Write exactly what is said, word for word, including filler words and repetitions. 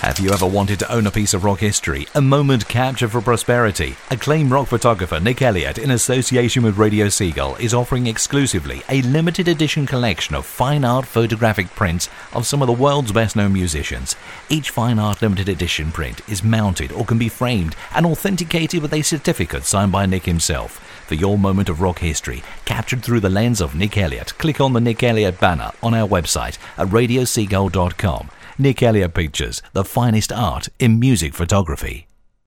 Have you ever wanted to own a piece of rock history, a moment captured for prosperity? Acclaimed rock photographer Nick Elliott, in association with Radio Seagull, is offering exclusively a limited edition collection of fine art photographic prints of some of the world's best-known musicians. Each fine art limited edition print is mounted or can be framed and authenticated with a certificate signed by Nick himself. For your moment of rock history, captured through the lens of Nick Elliott, click on the Nick Elliott banner on our website at radio seagull dot com. Nick Elliott Pictures, the finest art in music photography.